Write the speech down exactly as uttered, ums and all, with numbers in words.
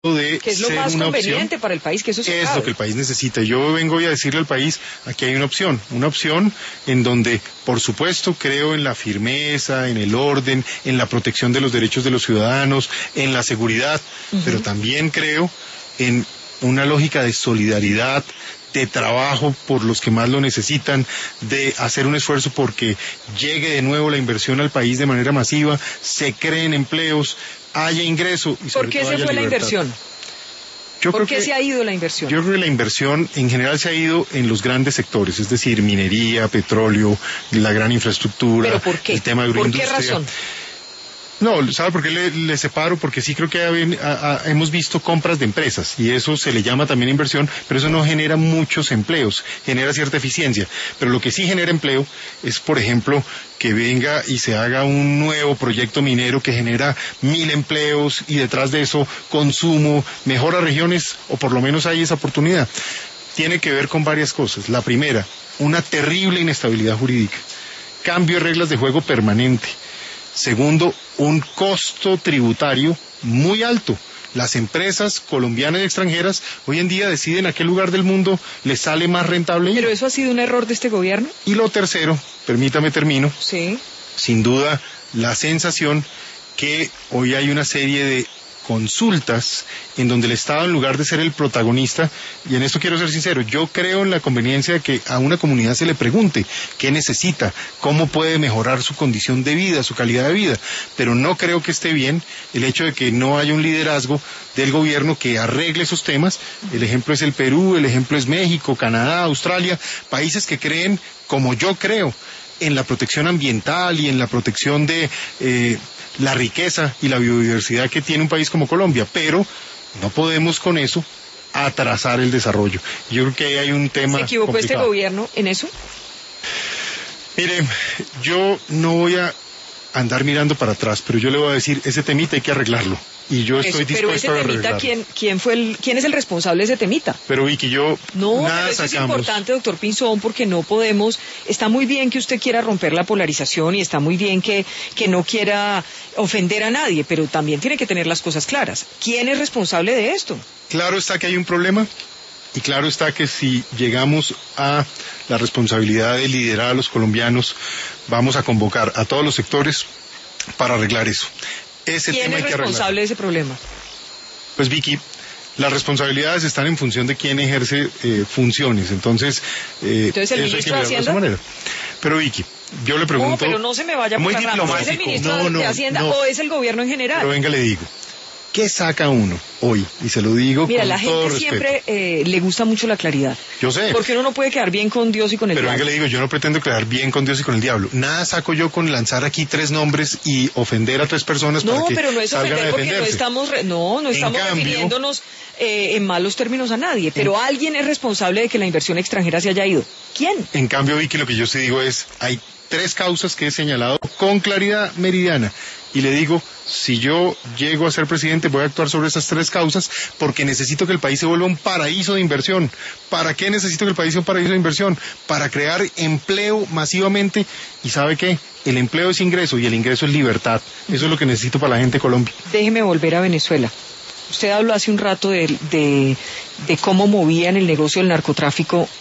de que es lo ser más una conveniente opción. para el país, que eso se Es acabe. lo que el país necesita. Yo vengo hoy a decirle al país, aquí hay una opción, una opción en donde, por supuesto, creo en la firmeza, en el orden, en la protección de los derechos de los ciudadanos, en la seguridad, uh-huh. pero también creo en una lógica de solidaridad, de trabajo por los que más lo necesitan, de hacer un esfuerzo porque llegue de nuevo la inversión al país de manera masiva, se creen empleos, haya ingreso y sobre ¿Por qué todo se haya fue la libertad. inversión? Yo ¿Por creo qué que, se ha ido la inversión? Yo creo que la inversión en general se ha ido en los grandes sectores, es decir, minería, petróleo, la gran infraestructura, ¿Pero por qué? el tema de ¿Por agroindustria. qué razón? No, ¿sabe por qué le, le separo? Porque sí creo que ha, ha, hemos visto compras de empresas y eso se le llama también inversión, pero eso no genera muchos empleos, genera cierta eficiencia. Pero lo que sí genera empleo es, por ejemplo, que venga y se haga un nuevo proyecto minero que genera mil empleos y detrás de eso consumo, mejora regiones o por lo menos hay esa oportunidad. Tiene que ver con varias cosas. La primera, una terrible inestabilidad jurídica, cambio de reglas de juego permanente. Segundo, un costo tributario muy alto. Las empresas colombianas y extranjeras hoy en día deciden a qué lugar del mundo les sale más rentable ir. ¿Pero eso ha sido un error de este gobierno? Y lo tercero, permítame termino, sí. sin duda la sensación que hoy hay una serie de consultas en donde el Estado, en lugar de ser el protagonista, y en esto quiero ser sincero, yo creo en la conveniencia de que a una comunidad se le pregunte qué necesita, cómo puede mejorar su condición de vida, su calidad de vida, pero no creo que esté bien el hecho de que no haya un liderazgo del gobierno que arregle esos temas. El ejemplo es el Perú, el ejemplo es México, Canadá, Australia, países que creen, como yo creo, en la protección ambiental y en la protección de eh, la riqueza y la biodiversidad que tiene un país como Colombia, pero no podemos con eso atrasar el desarrollo. Yo creo que ahí hay un tema ¿Se equivocó complicado. este gobierno en eso? Mire, yo no voy a andar mirando para atrás, pero yo le voy a decir, ese temita hay que arreglarlo. Y yo estoy Eso, pero dispuesto ese a temita, arreglarlo. ¿quién, quién, fue el, ¿quién es el responsable de ese temita? Pero Vicky, yo no, nada pero eso sacamos. es importante, doctor Pinzón, porque no podemos, está muy bien que usted quiera romper la polarización y está muy bien que, que no quiera ofender a nadie, pero también tiene que tener las cosas claras. ¿Quién es responsable de esto? Claro está que hay un problema y claro está que si llegamos a la responsabilidad de liderar a los colombianos, vamos a convocar a todos los sectores para arreglar eso. Ese ¿Quién tema es hay que responsable arreglarlo. de ese problema? Pues Vicky, las responsabilidades están en función de quién ejerce eh, funciones, entonces, eh, Entonces, ¿el eso hay que ministro de mirarlo de esa Hacienda? manera. Pero Vicky, yo le pregunto... No, pero no se me vaya por muy las ramas. ¿Es el diplomático. ministro No, de, no, de Hacienda no. o es el gobierno en general? Pero venga, le digo, ¿qué saca uno hoy? Y se lo digo Mira, con la todo gente respeto. siempre eh, le gusta mucho la claridad. Yo sé. Porque uno no puede quedar bien con Dios y con el Pero venga, diablo. le digo, yo no pretendo quedar bien con Dios y con el diablo. Nada saco yo con lanzar aquí tres nombres y ofender a tres personas para No, que pero no es salgan ofender a porque no defenderse. estamos, re- no, no En estamos cambio- refiriéndonos eh, en malos términos a nadie. Pero alguien es responsable de que la inversión extranjera se haya ido. ¿Quién? En cambio, Vicky, lo que yo sí digo es, hay tres causas que he señalado con claridad meridiana. Y le digo, si yo llego a ser presidente, voy a actuar sobre esas tres causas porque necesito que el país se vuelva un paraíso de inversión. ¿Para qué necesito que el país sea un paraíso de inversión? Para crear empleo masivamente. ¿Y sabe qué? El empleo es ingreso y el ingreso es libertad. Eso es lo que necesito para la gente de Colombia. Déjeme volver a Venezuela. Usted habló hace un rato de, de, de cómo movían el negocio del narcotráfico